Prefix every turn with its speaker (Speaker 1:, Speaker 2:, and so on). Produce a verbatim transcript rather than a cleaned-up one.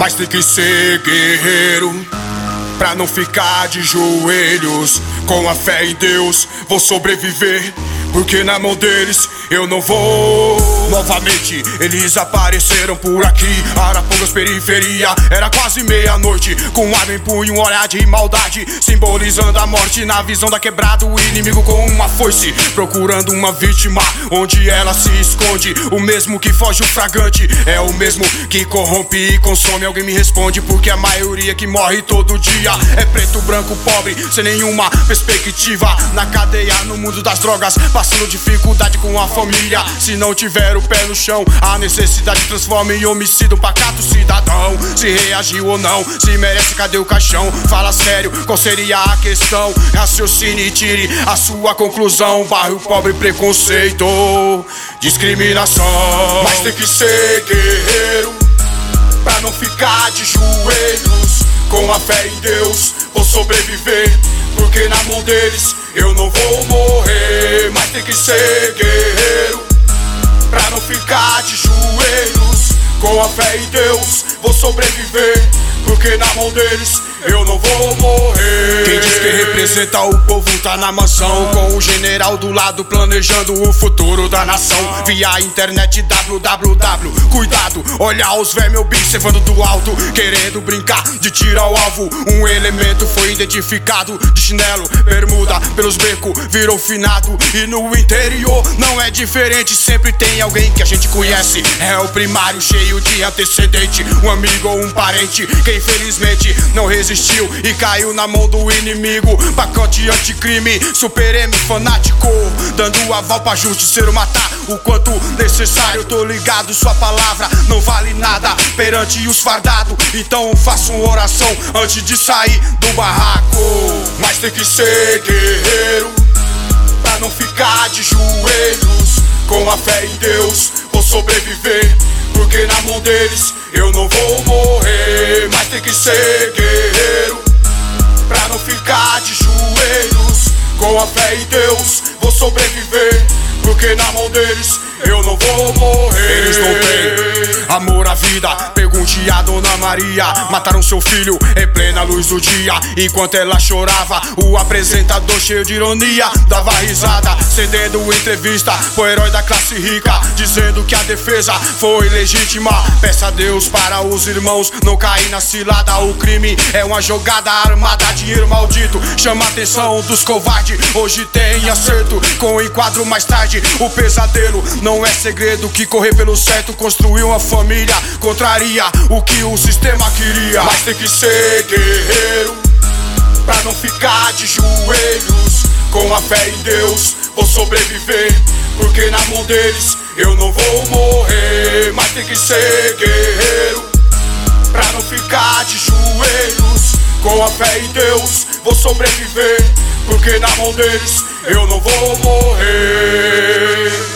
Speaker 1: Mas tem que ser guerreiro pra não ficar de joelhos. Com a fé em Deus vou sobreviver, porque na mão deles eu não vou. Novamente eles apareceram por aqui, Arapongas, periferia. Era quase meia-noite, com arma em punho, um olhar de maldade, simbolizando a morte na visão da quebrada. O inimigo com uma foice, procurando uma vítima. Onde ela se esconde, o mesmo que foge o fragante é o mesmo que corrompe e consome. Alguém me responde, porque a maioria que morre todo dia é preto, branco, pobre, sem nenhuma perspectiva. Na cadeia, no mundo das drogas, passando dificuldade com a família. Se não tiver o pé no chão, a necessidade transforma em homicídio. Um pacato cidadão, se reagiu ou não, se merece, cadê o caixão? Fala sério, qual seria a questão? Raciocine e tire a sua conclusão. Bairro pobre, preconceito, discriminação. Mas tem que ser guerreiro pra não ficar de joelhos. Com a fé em Deus vou sobreviver, porque na mão deles eu não vou morrer. Mas tem que ser guerreiro pra não ficar de joelhos. Com a fé em Deus vou sobreviver, porque na mão deles eu não vou morrer. Quem diz que representa o povo tá na mansão, com o general do lado planejando o futuro da nação. Via internet www, cuidado, olha os vermes observando do alto, querendo brincar de tirar o alvo. Um elemento foi identificado de chinelo, bermuda, pelos becos, virou finado. E no interior não é diferente, sempre tem alguém que a gente conhece. É o primário cheio de antecedente, um amigo ou um parente que infelizmente não resistiu e caiu na mão do inimigo. Pacote anticrime, super M fanático, dando aval pra justiceiro matar o quanto necessário. Tô ligado, sua palavra não vale nada perante os fardados, então faço uma oração antes de sair do barraco. Mas tem que ser guerreiro pra não ficar de joelhos. Com a fé em Deus vou sobreviver, porque na mão deles eu não vou morrer. Mas tem que ser guerreiro pra não ficar de joelhos. Com a fé em Deus vou sobreviver, porque na mão deles eu não vou morrer. Eles não têm amor à vida, pergunte a Dona Maria. Mataram seu filho em plena luz do dia, enquanto ela chorava, o apresentador cheio de ironia dava risada, cedendo entrevista pro herói da classe rica, dizendo que a defesa foi legítima. Peça a Deus para os irmãos não cair na cilada. O crime é uma jogada armada, dinheiro maldito chama a atenção dos covardes. Hoje tem acerto com o enquadro mais tarde. O pesadelo não é segredo, que correr pelo certo, construir uma família contraria o que o sistema queria. Mas tem que ser guerreiro pra não ficar de joelhos. Com a fé em Deus vou sobreviver, porque na mão deles eu não vou morrer. Mas tem que ser guerreiro pra não ficar de joelhos. Com a fé em Deus vou sobreviver, porque na mão deles eu não vou morrer.